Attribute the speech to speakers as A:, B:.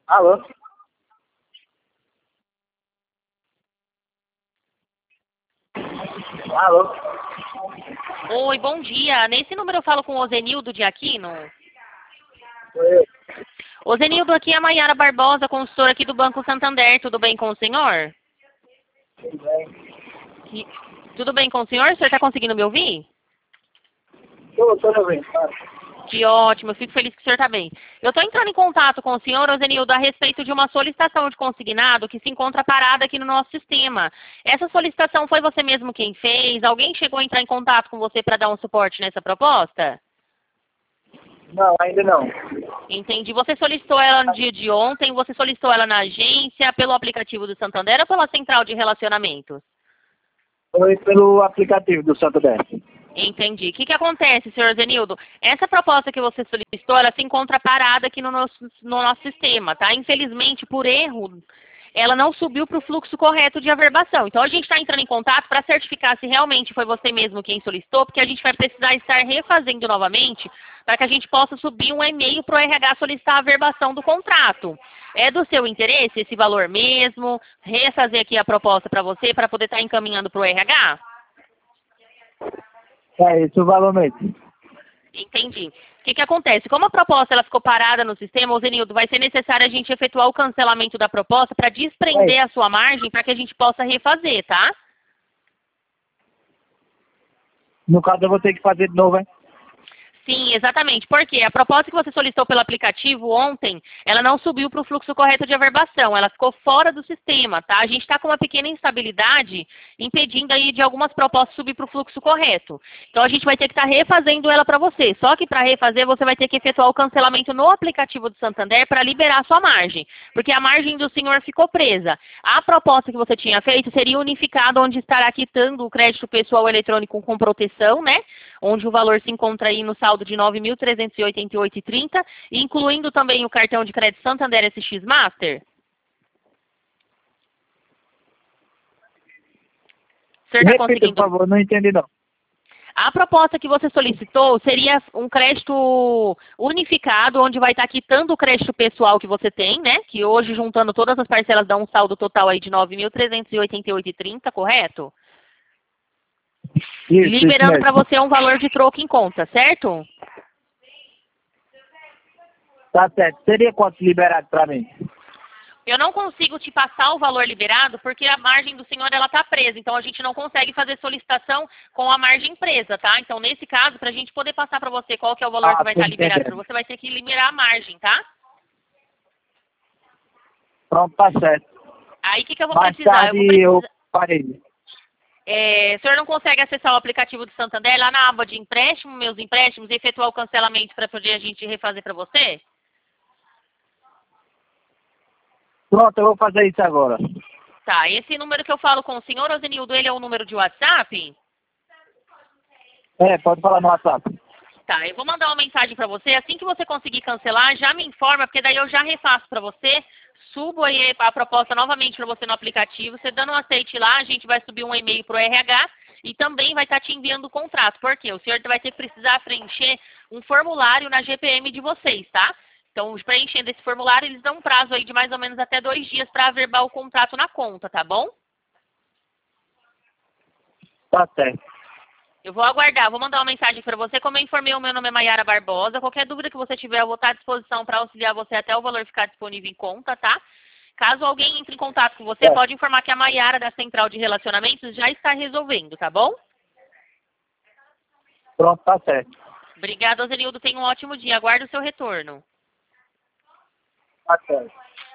A: Alô? Alô?
B: Oi, bom dia. Nesse número eu falo com o Ozenildo de Aquino.
A: Sou eu.
B: Ozenildo, aqui é a Maiara Barbosa, consultora aqui do Banco Santander. Tudo bem com o senhor?
A: Tudo bem?
B: Que- Tudo bem com o senhor? O senhor está conseguindo me ouvir?
A: Tô ouvindo, cara.
B: Que ótimo, eu fico feliz que o senhor está bem. Eu estou entrando em contato com o senhor, Ozenildo, a respeito de uma solicitação de consignado que se encontra parada aqui no nosso sistema. Essa solicitação foi você mesmo quem fez? Alguém chegou a entrar em contato com você para dar um suporte nessa proposta?
A: Não, ainda não.
B: Entendi. Você solicitou ela no dia de ontem, você solicitou ela na agência, pelo aplicativo do Santander ou pela central de relacionamentos?
A: Foi pelo aplicativo do Santander.
B: Entendi. O que acontece, senhor Zenildo? Essa proposta que você solicitou, ela se encontra parada aqui no nosso sistema, tá? Infelizmente, por erro, ela não subiu para o fluxo correto de averbação. Então, a gente está entrando em contato para certificar se realmente foi você mesmo quem solicitou, porque a gente vai precisar estar refazendo novamente para que a gente possa subir um e-mail para o RH solicitar a averbação do contrato. É do seu interesse esse valor mesmo? Refazer aqui a proposta para você, para poder estar encaminhando para o RH?
A: É esse o valor mesmo.
B: Entendi. O que acontece? Como a proposta ela ficou parada no sistema, ô Zenildo, vai ser necessário a gente efetuar o cancelamento da proposta para desprender a sua margem para que a gente possa refazer, tá?
A: No caso, eu vou ter que fazer de novo, hein?
B: Sim, exatamente. Porque a proposta que você solicitou pelo aplicativo ontem, ela não subiu para o fluxo correto de averbação, ela ficou fora do sistema, tá? A gente está com uma pequena instabilidade impedindo aí de algumas propostas subir para o fluxo correto. Então a gente vai ter que estar refazendo ela para você. Só que para refazer você vai ter que efetuar o cancelamento no aplicativo do Santander para liberar a sua margem, porque a margem do senhor ficou presa. A proposta que você tinha feito seria unificada, onde estará quitando o crédito pessoal eletrônico com proteção, né? Onde o valor se encontra aí no saldo de R$ 9.388,30, incluindo também o cartão de crédito Santander SX Master? O senhor está
A: Repita, por
B: conseguindo?
A: favor, não entendi não.
B: A proposta que você solicitou seria um crédito unificado, onde vai estar quitando o crédito pessoal que você tem, né? Que hoje, juntando todas as parcelas, dá um saldo total aí de R$ 9.388,30, correto?
A: Isso
B: Liberando para
A: mesmo.
B: você um valor de troco em conta, certo?
A: Tá certo. Seria quanto liberado pra mim?
B: Eu não consigo te passar o valor liberado porque a margem do senhor ela está presa. Então a gente não consegue fazer solicitação com a margem presa, tá? Então nesse caso, para a gente poder passar para você qual que é o valor que vai
A: Tô
B: estar liberado para
A: entendendo.
B: você, vai ter que liberar a margem, tá?
A: Pronto, tá certo.
B: Aí o que eu vou
A: Mais
B: precisar? Eu vou
A: tarde eu
B: precisar.
A: farei.
B: O senhor não consegue acessar o aplicativo do Santander lá na aba de empréstimo, meus empréstimos, e efetuar o cancelamento para poder a gente refazer para você?
A: Pronto, eu vou fazer isso agora.
B: Tá, esse número que eu falo com o senhor, Ozenildo, ele é o número de WhatsApp?
A: É, pode falar no WhatsApp.
B: Tá, eu vou mandar uma mensagem para você. Assim que você conseguir cancelar, já me informa, porque daí eu já refaço para você. Subo aí a proposta novamente para você no aplicativo. Você dando um aceite lá, a gente vai subir um e-mail para o RH e também vai estar te enviando o contrato. Por quê? O senhor vai ter que precisar preencher um formulário na GPM de vocês, tá? Então, preenchendo esse formulário, eles dão um prazo aí de mais ou menos até 2 dias para averbar o contrato na conta, tá bom?
A: Tá certo.
B: Eu vou aguardar, vou mandar uma mensagem para você. Como eu informei, o meu nome é Maiara Barbosa. Qualquer dúvida que você tiver, eu vou estar à disposição para auxiliar você até o valor ficar disponível em conta, tá? Caso alguém entre em contato com você,
A: É.
B: pode informar que a Maiara da Central de Relacionamentos já está resolvendo, tá bom?
A: Pronto, tá certo.
B: Obrigada, Ozenildo. Tenha um ótimo dia. Aguardo o seu retorno.
A: Tá certo.